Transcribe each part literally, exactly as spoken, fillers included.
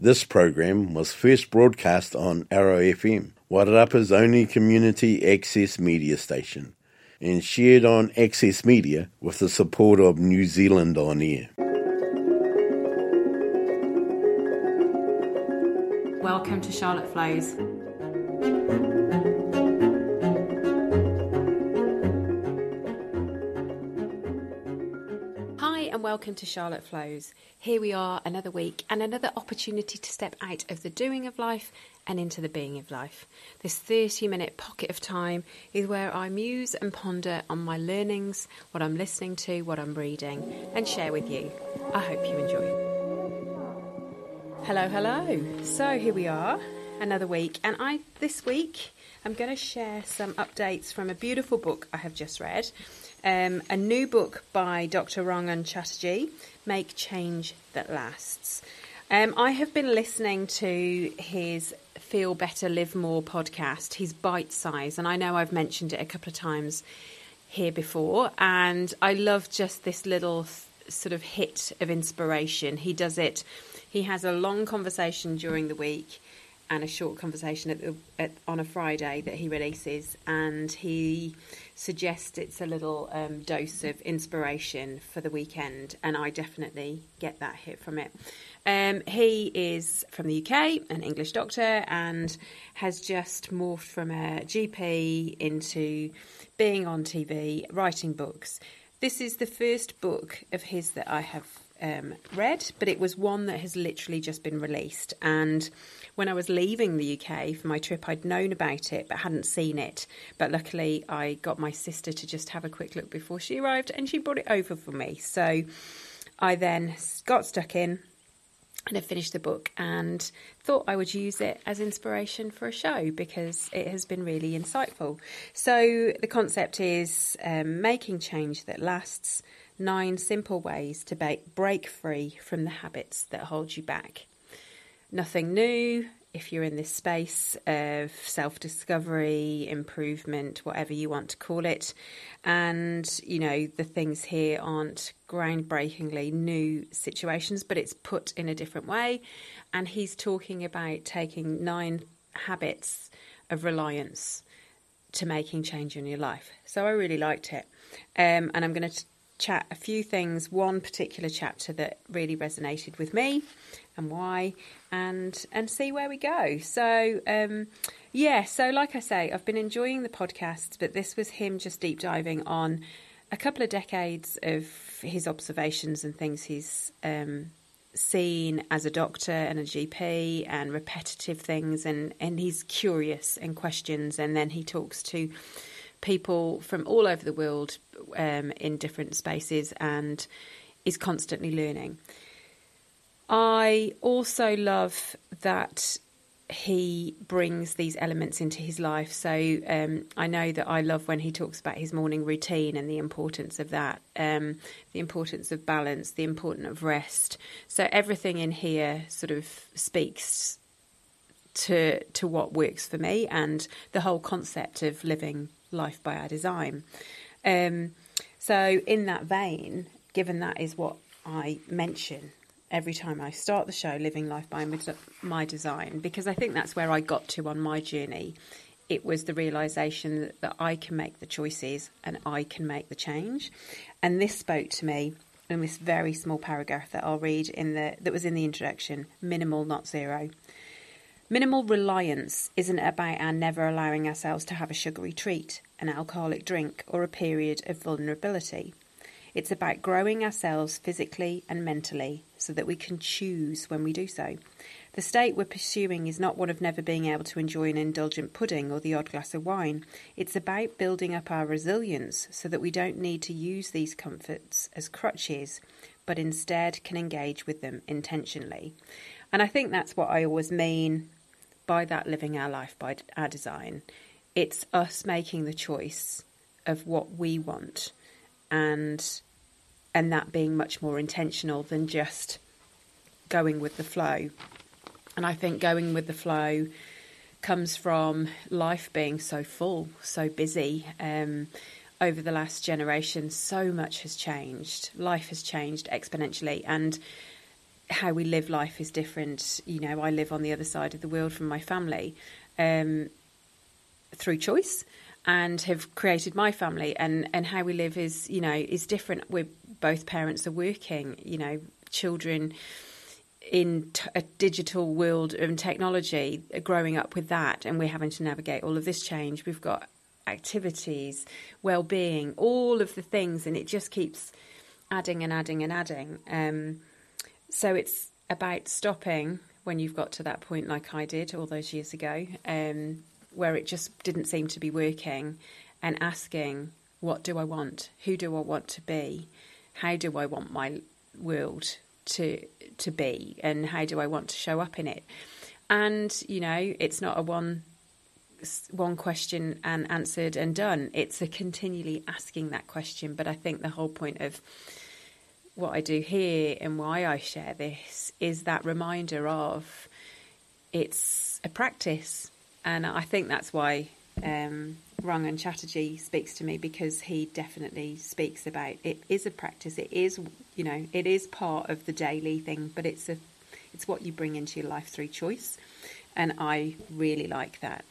This program was first broadcast on Arrow F M, Wairarapa's only community access media station, and shared on Access Media with the support of New Zealand On Air. Welcome to Charlotte Flows. Hi and welcome to Charlotte Flows. Here we are another week and another opportunity to step out of the doing of life and into the being of life. This thirty minute pocket of time is where I muse and ponder on my learnings, what I'm listening to, what I'm reading, and share with you. I hope you enjoy. Hello, hello. So here we are, another week, and I this week I'm going to share some updates from a beautiful book I have just read. Um, a new book by Doctor Rangan Chatterjee, Make Change That Lasts. Um, I have been listening to his Feel Better, Live More podcast. He's bite-sized, and I know I've mentioned it a couple of times here before, and I love just this little sort of hit of inspiration. He does it, he has a long conversation during the week and a short conversation at the, at, on a Friday that he releases, and he suggests it's a little um, dose of inspiration for the weekend, and I definitely get that hit from it. Um, he is from the U K, an English doctor, and has just morphed from a G P into being on T V, writing books. This is the first book of his that I have um, read, but it was one that has literally just been released, and when I was leaving the U K for my trip, I'd known about it but hadn't seen it. But luckily, I got my sister to just have a quick look before she arrived, and she brought it over for me. So I then got stuck in and I finished the book and thought I would use it as inspiration for a show because it has been really insightful. So the concept is um, making change that lasts, nine simple ways to ba- break free from the habits that hold you back. Nothing new if you're in this space of self-discovery, improvement, whatever you want to call it. And, you know, the things here aren't groundbreakingly new situations, but it's put in a different way. And he's talking about taking nine habits of reliance to making change in your life. So I really liked it. Um, and I'm going to chat a few things, one particular chapter that really resonated with me and why, and and see where we go. So um yeah so like I say, I've been enjoying the podcast, but this was him just deep diving on a couple of decades of his observations and things he's um seen as a doctor and a G P, and repetitive things, and and he's curious and questions, and then he talks to people from all over the world um, in different spaces and is constantly learning. I also love that he brings these elements into his life. So um, I know that I love when he talks about his morning routine and the importance of that, um, the importance of balance, the importance of rest. So everything in here sort of speaks to to what works for me, and the whole concept of living life by our design. Um, so in that vein, given that is what I mention every time I start the show, living life by my design, because I think that's where I got to on my journey. It was the realisation that, that I can make the choices and I can make the change. And this spoke to me in this very small paragraph that I'll read in the that was in the introduction: minimal, not zero. Minimal reliance isn't about our never allowing ourselves to have a sugary treat, an alcoholic drink, or a period of vulnerability. It's about growing ourselves physically and mentally so that we can choose when we do so. The state we're pursuing is not one of never being able to enjoy an indulgent pudding or the odd glass of wine. It's about building up our resilience so that we don't need to use these comforts as crutches, but instead can engage with them intentionally. And I think that's what I always mean by that, living our life by our design. It's us making the choice of what we want, and and that being much more intentional than just going with the flow. And I think going with the flow comes from life being so full, so busy. Um, over the last generation, so much has changed. Life has changed exponentially, and how we live life is different. You know, I live on the other side of the world from my family um, through choice, and have created my family, and, and how we live is, you know, is different. We're both parents are working, you know, children in t- a digital world and technology, growing up with that, and we're having to navigate all of this change. We've got activities, well-being, all of the things, and it just keeps adding and adding and adding. Um, so it's about stopping when you've got to that point, like I did all those years ago, um, where it just didn't seem to be working, and asking, what do I want? Who do I want to be? How do I want my world to to be? And how do I want to show up in it? And, you know, it's not a one one question and answered and done. It's a continually asking that question. But I think the whole point of what I do here and why I share this is that reminder of it's a practice. And I think that's why um, Rangan Chatterjee speaks to me, because he definitely speaks about it is a practice. It is, you know, it is part of the daily thing, but it's a, it's what you bring into your life through choice. And I really like that.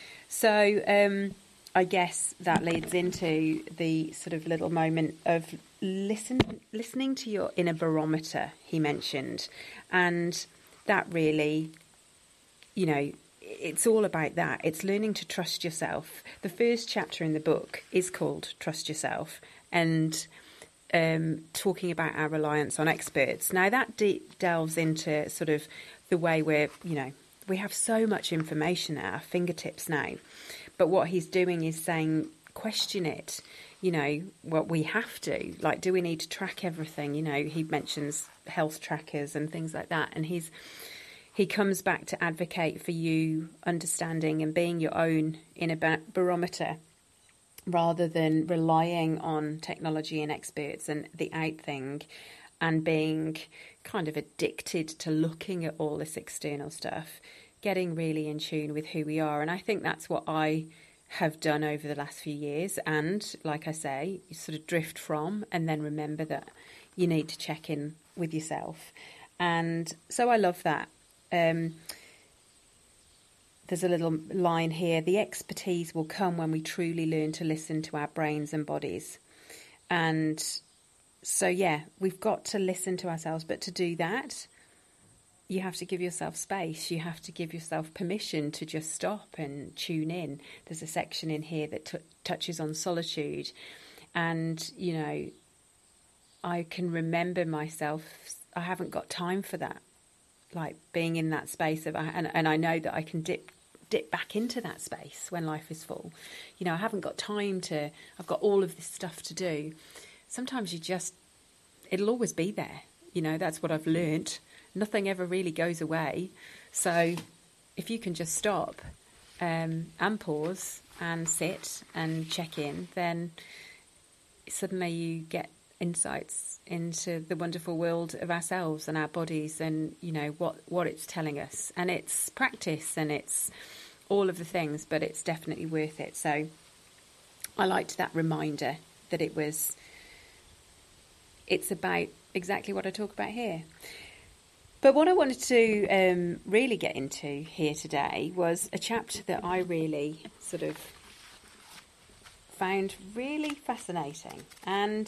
So um, I guess that leads into the sort of little moment of listen, listening to your inner barometer, he mentioned. And that really, you know, it's all about that. It's learning to trust yourself. The first chapter in the book is called Trust Yourself, and um, talking about our reliance on experts. Now that de- delves into sort of the way we're, you know, we have so much information at our fingertips now. But what he's doing is saying, question it. You know, what we have to, like, do we need to track everything? You know, he mentions health trackers and things like that. And he's, he comes back to advocate for you understanding and being your own inner bar- barometer, rather than relying on technology and experts and the out thing, and being kind of addicted to looking at all this external stuff, getting really in tune with who we are. And I think that's what I have done over the last few years. And like I say, you sort of drift from, and then remember that you need to check in with yourself. And so I love that. Um, there's a little line here: the expertise will come when we truly learn to listen to our brains and bodies. And so, yeah, we've got to listen to ourselves. But to do that, you have to give yourself space. You have to give yourself permission to just stop and tune in. There's a section in here that t- touches on solitude. And, you know, I can remember myself, I haven't got time for that. Like being in that space of, and, and I know that I can dip dip back into that space when life is full. You know, I haven't got time to, I've got all of this stuff to do. Sometimes you just, it'll always be there. You know, that's what I've learnt. Nothing ever really goes away. So if you can just stop um, and pause and sit and check in, then suddenly you get insights into the wonderful world of ourselves and our bodies, and, you know, what, what it's telling us. And it's practice and it's all of the things, but it's definitely worth it. So I liked that reminder that it was, it's about exactly what I talk about here. But what I wanted to um, really get into here today was a chapter that I really sort of found really fascinating. And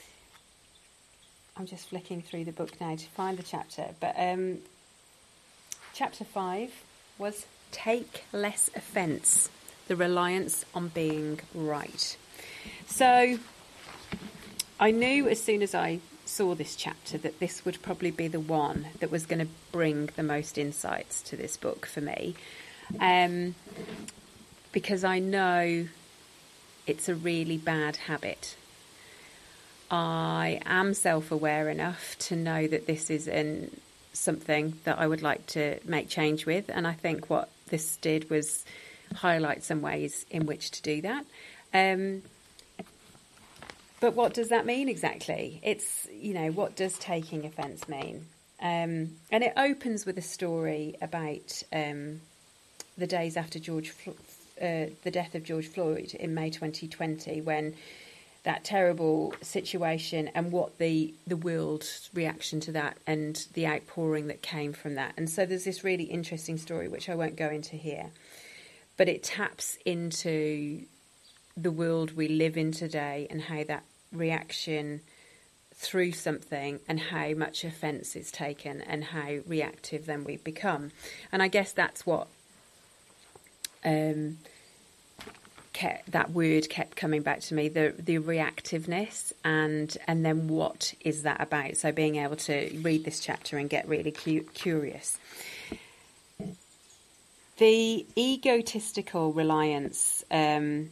I'm just flicking through the book now to find the chapter. But um, chapter five was Take Less Offence, the reliance on being right. So I knew as soon as I saw this chapter that this would probably be the one that was going to bring the most insights to this book for me, um, because I know it's a really bad habit. I am self-aware enough to know that this is an, something that I would like to make change with, and I think what this did was highlight some ways in which to do that. Um, But what does that mean exactly? It's, you know, what does taking offence mean? Um, and it opens with a story about um, the days after George, uh, the death of George Floyd in May twenty twenty, when that terrible situation and what the the world's reaction to that and the outpouring that came from that. And so there's this really interesting story, which I won't go into here, but it taps into the world we live in today and how that reaction through something and how much offence is taken and how reactive then we become. And I guess that's what um, kept, that word kept coming back to me, the the reactiveness, and and then what is that about? So being able to read this chapter and get really cu- curious. The egotistical reliance, um,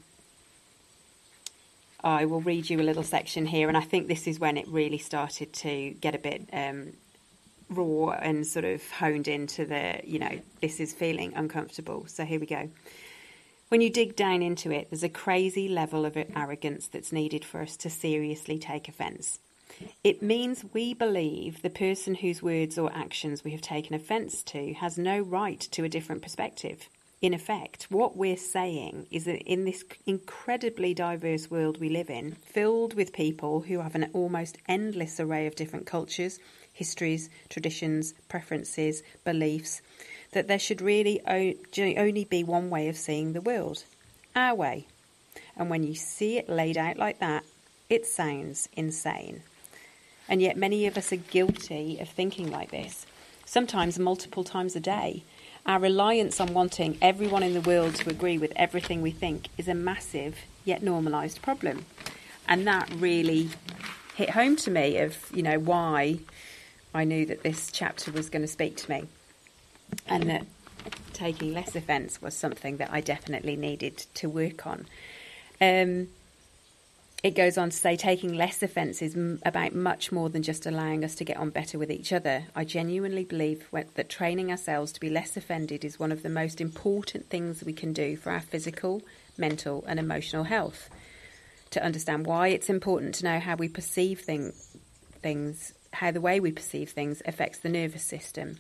I will read you a little section here, and I think this is when it really started to get a bit um, raw and sort of honed into the, you know, this is feeling uncomfortable. So here we go. When you dig down into it, there's a crazy level of arrogance that's needed for us to seriously take offence. It means we believe the person whose words or actions we have taken offence to has no right to a different perspective. In effect, what we're saying is that in this incredibly diverse world we live in, filled with people who have an almost endless array of different cultures, histories, traditions, preferences, beliefs, that there should really only be one way of seeing the world, our way. And when you see it laid out like that, it sounds insane. And yet many of us are guilty of thinking like this, sometimes multiple times a day. Our reliance on wanting everyone in the world to agree with everything we think is a massive yet normalised problem. And that really hit home to me of, you know, why I knew that this chapter was going to speak to me. And that taking less offence was something that I definitely needed to work on. Um, it goes on to say taking less offence is m- about much more than just allowing us to get on better with each other. I genuinely believe when, that training ourselves to be less offended is one of the most important things we can do for our physical, mental and emotional health. To understand why it's important to know how we perceive thing, things, how the way we perceive things affects the nervous system.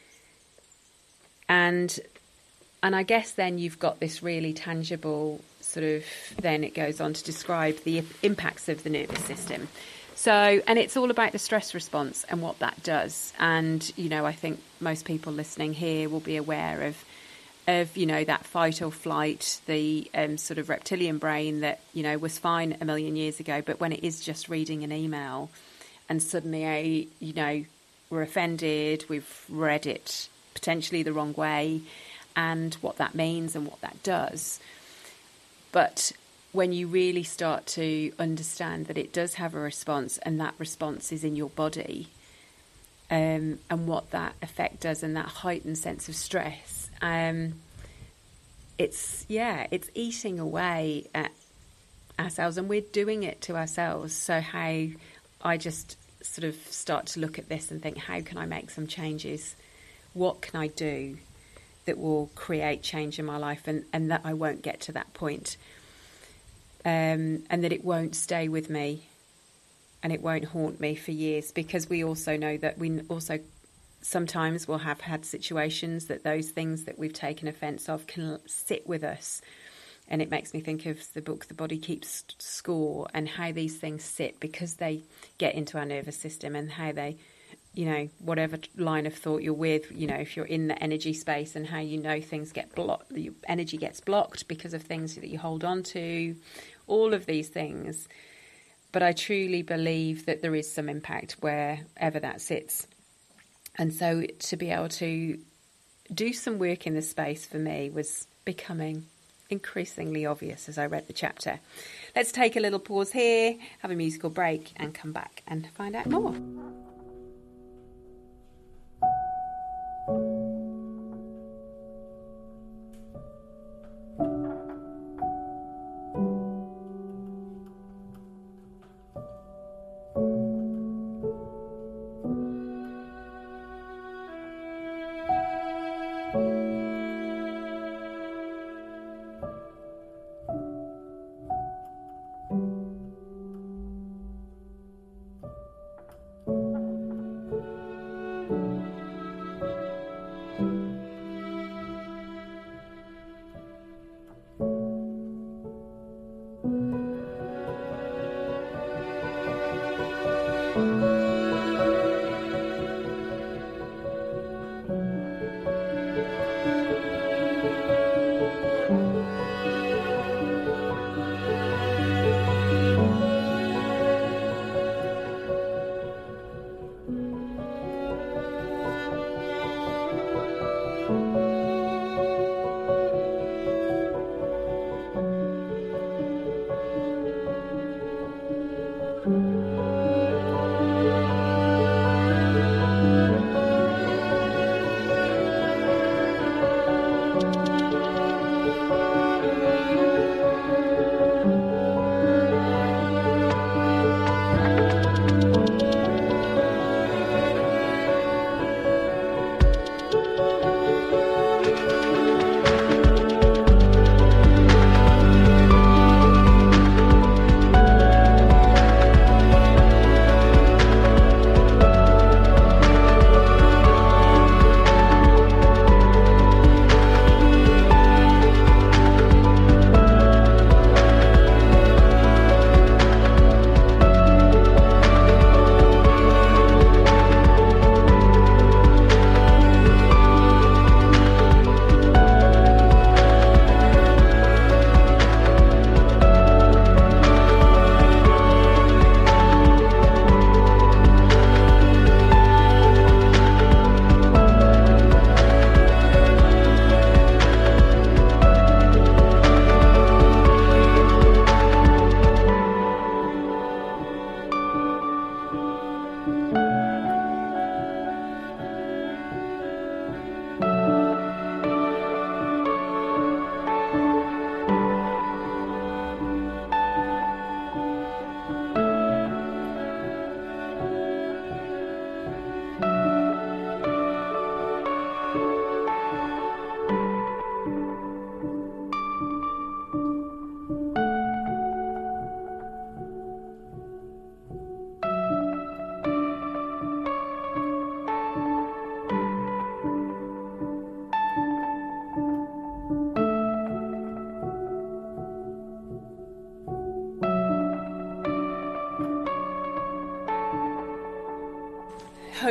And and I guess then you've got this really tangible sort of, then it goes on to describe the impacts of the nervous system. So, and it's all about the stress response and what that does. And, you know, I think most people listening here will be aware of, of you know, that fight or flight, the um, sort of reptilian brain that, you know, was fine a million years ago. But when it is just reading an email and suddenly, a, you know, we're offended, we've read it potentially the wrong way, and what that means and what that does. But when you really start to understand that it does have a response, and that response is in your body, um, and what that effect does, and that heightened sense of stress, um, it's, yeah, it's eating away at ourselves, and we're doing it to ourselves. So how I just sort of start to look at this and think, how can I make some changes? What can I do that will create change in my life, and, and that I won't get to that point, um, and that it won't stay with me and it won't haunt me for years? Because we also know that we also sometimes will have had situations that those things that we've taken offence of can sit with us. And it makes me think of the book The Body Keeps Score, and how these things sit because they get into our nervous system, and how they, you know, whatever line of thought you're with, you know, if you're in the energy space, and how you know things get blocked, your energy gets blocked because of things that you hold on to, all of these things. But I truly believe that there is some impact wherever that sits. And so to be able to do some work in this space for me was becoming increasingly obvious as I read the chapter. Let's take a little pause here, have a musical break, and come back and find out more.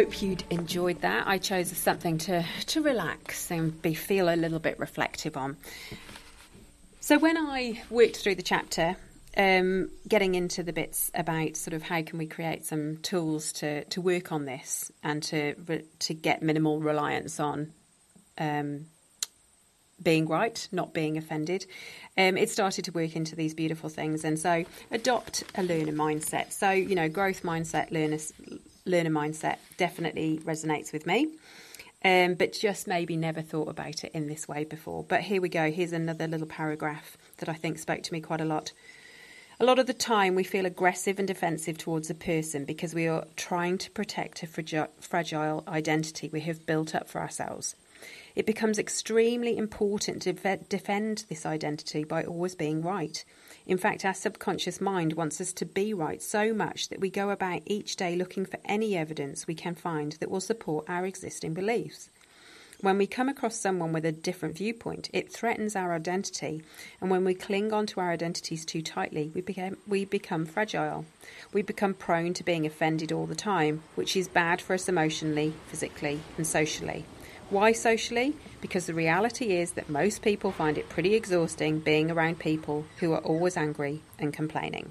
hope you'd enjoyed that. I chose something to, to relax and be feel a little bit reflective on. So when I worked through the chapter, um, getting into the bits about sort of how can we create some tools to, to work on this and to to get minimal reliance on um, being right, not being offended, um, it started to work into these beautiful things. And so adopt a learner mindset. So, you know, growth mindset, learner, learner mindset definitely resonates with me. Um, but just maybe never thought about it in this way before. But here we go. Here's another little paragraph that I think spoke to me quite a lot. A lot of the time we feel aggressive and defensive towards a person because we are trying to protect a fragile, fragile identity we have built up for ourselves. It becomes extremely important to defend this identity by always being right. In fact, our subconscious mind wants us to be right so much that we go about each day looking for any evidence we can find that will support our existing beliefs. When we come across someone with a different viewpoint, it threatens our identity, and when we cling on to our identities too tightly, we become, we become fragile. We become prone to being offended all the time, which is bad for us emotionally, physically, and socially. Why socially? Because the reality is that most people find it pretty exhausting being around people who are always angry and complaining.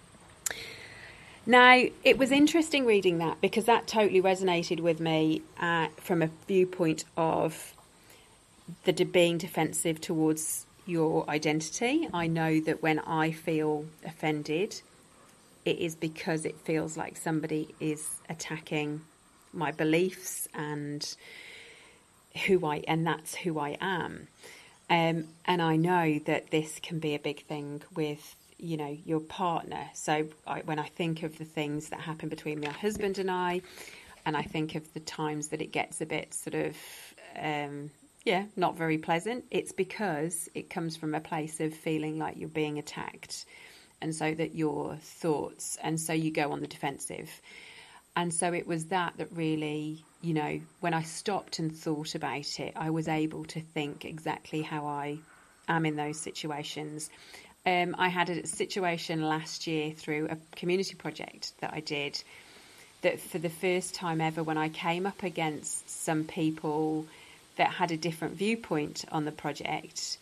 Now, it was interesting reading that because that totally resonated with me uh, from a viewpoint of the de- being defensive towards your identity. I know that when I feel offended, it is because it feels like somebody is attacking my beliefs and who I, and that's who I am. Um, and I know that this can be a big thing with, you know, your partner. So I, when I think of the things that happen between my husband and I, and I think of the times that it gets a bit sort of, um, yeah, not very pleasant, it's because it comes from a place of feeling like you're being attacked. And so that your thoughts, and so you go on the defensive. And so it was that that really, you know, when I stopped and thought about it, I was able to think exactly how I am in those situations. Um, I had a situation last year through a community project that I did that for the first time ever, when I came up against some people that had a different viewpoint on the project,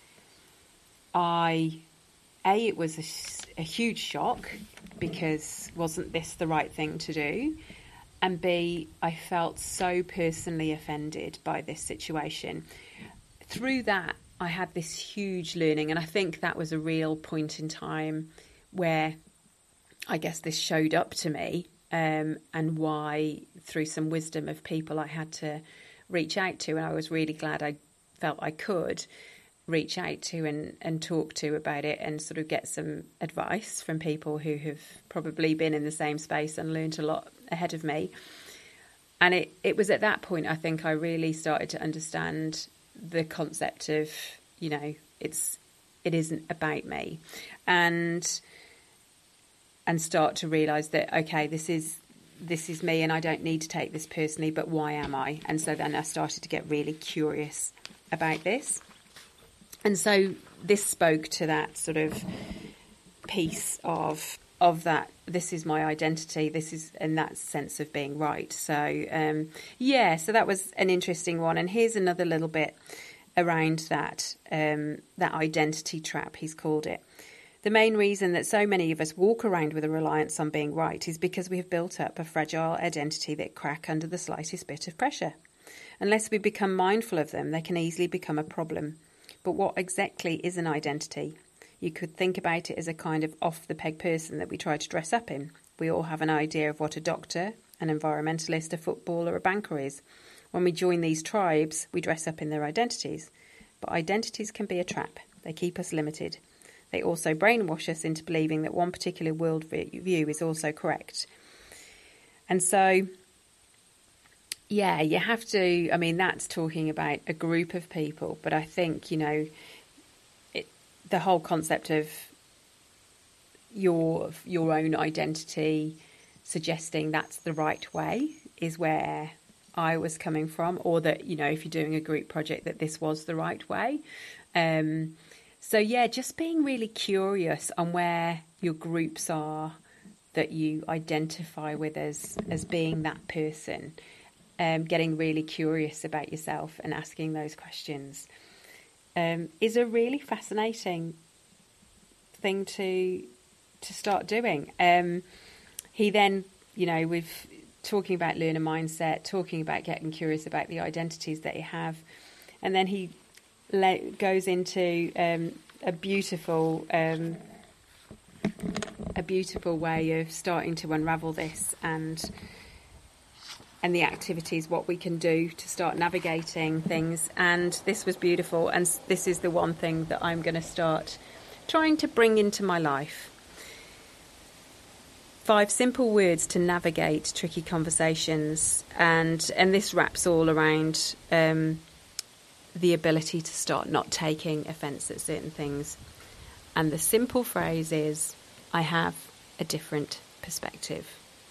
I, A, it was a, a huge shock because wasn't this the right thing to do? And B, I felt so personally offended by this situation. Through that, I had this huge learning, and I think that was a real point in time where I guess this showed up to me, um, and why, through some wisdom of people I had to reach out to, and I was really glad I felt I could reach out to and, and talk to about it and sort of get some advice from people who have probably been in the same space and learned a lot ahead of me. And it, it was at that point, I think, I really started to understand the concept of, you know, it's it isn't about me, and and start to realise that, okay, this is this is me and I don't need to take this personally, but why am I? And so then I started to get really curious about this. And so this spoke to that sort of piece of of that, this is my identity, this is, and that sense of being right. So, um, yeah, so that was an interesting one. And here's another little bit around that, um, that identity trap, he's called it. The main reason that so many of us walk around with a reliance on being right is because we have built up a fragile identity that crack under the slightest bit of pressure. Unless we become mindful of them, they can easily become a problem. But what exactly is an identity? You could think about it as a kind of off-the-peg person that we try to dress up in. We all have an idea of what a doctor, an environmentalist, a footballer, a banker is. When we join these tribes, we dress up in their identities. But identities can be a trap. They keep us limited. They also brainwash us into believing that one particular world view is also correct. And so, yeah, you have to, I mean, that's talking about a group of people, but I think, you know, it, the whole concept of your your own identity suggesting that's the right way is where I was coming from, or that, you know, if you're doing a group project, that this was the right way. Um, so, yeah, just being really curious on where your groups are that you identify with as, as being that person. um, getting really curious about yourself and asking those questions um, is a really fascinating thing to to start doing. Um, he then, you know, with talking about learner mindset, talking about getting curious about the identities that you have, and then he le- goes into um, a beautiful, um, a beautiful way of starting to unravel this and and the activities, what we can do to start navigating things. And this was beautiful, and this is the one thing that I'm going to start trying to bring into my life. Five simple words to navigate tricky conversations, and and this wraps all around um, the ability to start not taking offence at certain things. And the simple phrase is, I have a different perspective.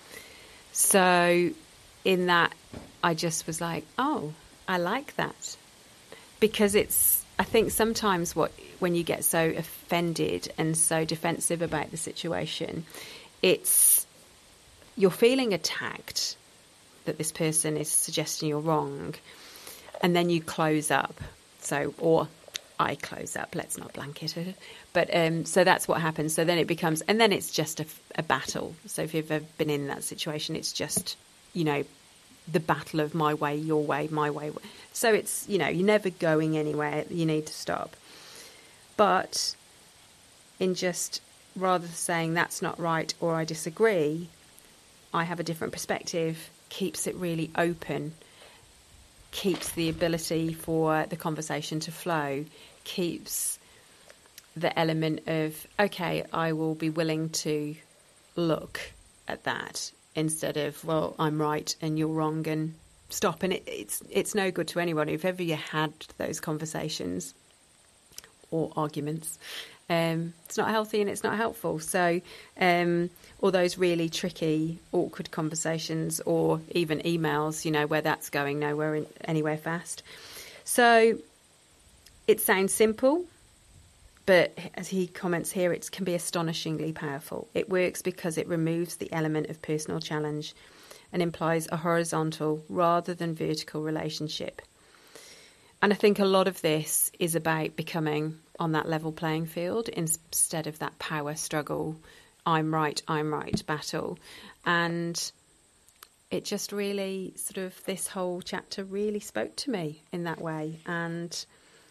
So in that, I just was like, oh, I like that. Because it's, I think sometimes what when you get so offended and so defensive about the situation, it's you're feeling attacked that this person is suggesting you're wrong, and then you close up. So, or I close up, let's not blanket it. But um, so that's what happens. So then it becomes, and then it's just a, a battle. So if you've ever been in that situation, it's just, you know, the battle of my way, your way, my way. So it's, you know, you're never going anywhere. You need to stop. But in just, rather than saying that's not right or I disagree, I have a different perspective, keeps it really open, keeps the ability for the conversation to flow, keeps the element of, okay, I will be willing to look at that instead of, well, I'm right and you're wrong, and stop. And it, it's it's no good to anyone. If ever you had those conversations or arguments, um, it's not healthy and it's not helpful. So, um, all those really tricky, awkward conversations, or even emails, you know, where that's going nowhere in, anywhere fast. So it sounds simple, but as he comments here, it can be astonishingly powerful. It works because it removes the element of personal challenge and implies a horizontal rather than vertical relationship. And I think a lot of this is about becoming on that level playing field instead of that power struggle, I'm right, I'm right battle. And it just really sort of, this whole chapter really spoke to me in that way. And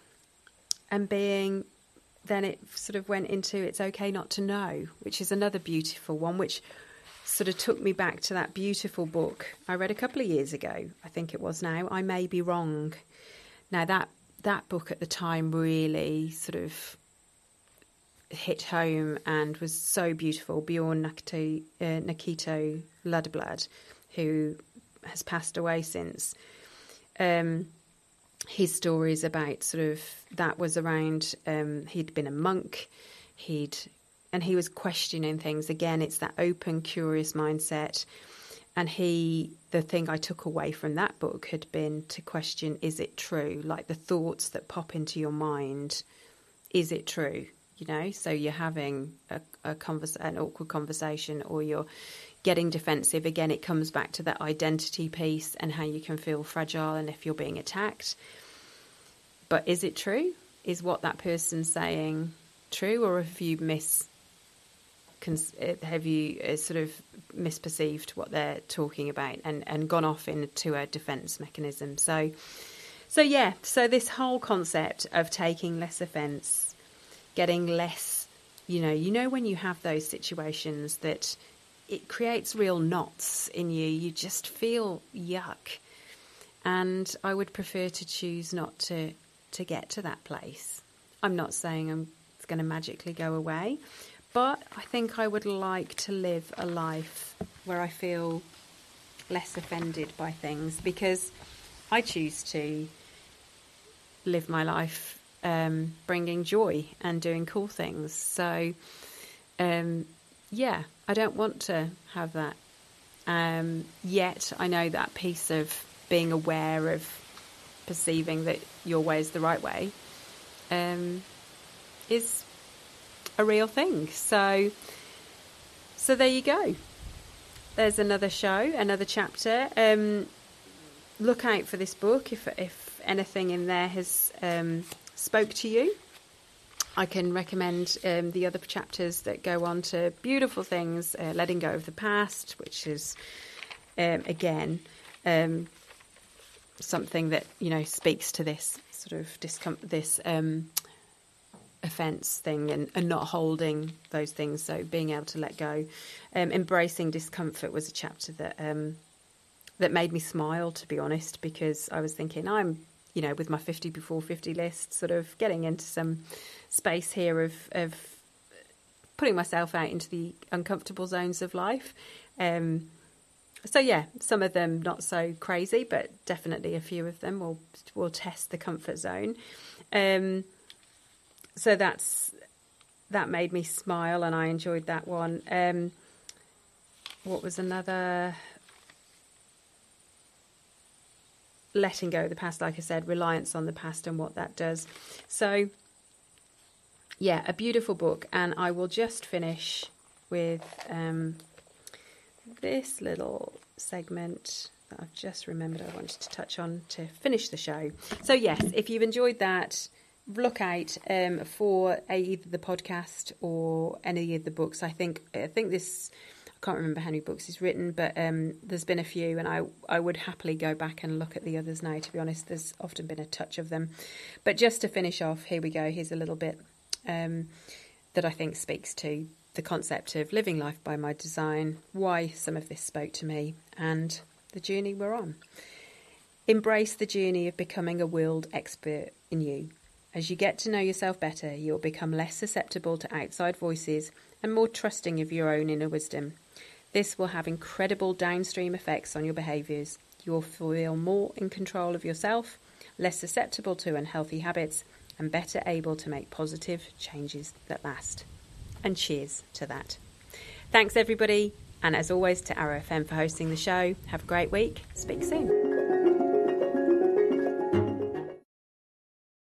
and being, then it sort of went into It's Okay Not to Know, which is another beautiful one, which sort of took me back to that beautiful book I read a couple of years ago, I think it was now, I May Be Wrong. Now that that book at the time really sort of hit home and was so beautiful. Bjorn Nakito, uh, Nakito Ladeblad, who has passed away since, um, his stories about sort of, that was around, um, he'd been a monk, he'd, and he was questioning things. Again, it's that open, curious mindset. And he, the thing I took away from that book had been to question, is it true? Like the thoughts that pop into your mind, is it true? You know, so you're having a, a converse, an awkward conversation, or you're getting defensive. Again, it comes back to that identity piece and how you can feel fragile and if you're being attacked. But is it true? Is what that person's saying true, or have you mis have you uh, sort of misperceived what they're talking about and, and gone off into a defence mechanism? So, so yeah, so this whole concept of taking less offence, getting less, you know, you know when you have those situations that it creates real knots in you, you just feel yuck. And I would prefer to choose not to, to get to that place. I'm not saying I'm, it's going to magically go away, but I think I would like to live a life where I feel less offended by things, because I choose to live my life um, bringing joy and doing cool things. So, um, yeah, I don't want to have that. Um, yet I know that piece of being aware of perceiving that your way is the right way um, is a real thing. So, so there you go. There's another show, another chapter. Um, look out for this book if if anything in there has um, spoke to you. I can recommend um, the other chapters that go on to beautiful things, uh, letting go of the past, which is, um, again, um, something that, you know, speaks to this sort of discom- this um, offence thing and, and not holding those things, so being able to let go. Um, embracing discomfort was a chapter that um, that made me smile, to be honest, because I was thinking I'm, you know, with my fifty before fifty list, sort of getting into some space here of, of putting myself out into the uncomfortable zones of life. Um, so yeah, some of them not so crazy, but definitely a few of them will will test the comfort zone. Um, so that's that made me smile, and I enjoyed that one. Um, what was another? Letting go of the past, like I said, reliance on the past and what that does. So yeah, a beautiful book, and I will just finish with um, this little segment that I've just remembered I wanted to touch on to finish the show. So yes, if you've enjoyed that, look out um, for either the podcast or any of the books. I think I think this, I can't remember how many books he's written, but um, there's been a few, and I, I would happily go back and look at the others now, to be honest. There's often been a touch of them. But just to finish off, here we go. Here's a little bit um, that I think speaks to the concept of living life by my design, why some of this spoke to me, and the journey we're on. Embrace the journey of becoming a willed expert in you. As you get to know yourself better, you'll become less susceptible to outside voices and more trusting of your own inner wisdom. This will have incredible downstream effects on your behaviours. You'll feel more in control of yourself, less susceptible to unhealthy habits, and better able to make positive changes that last. And cheers to that. Thanks everybody, and as always to Arrow F M for hosting the show. Have a great week. Speak soon.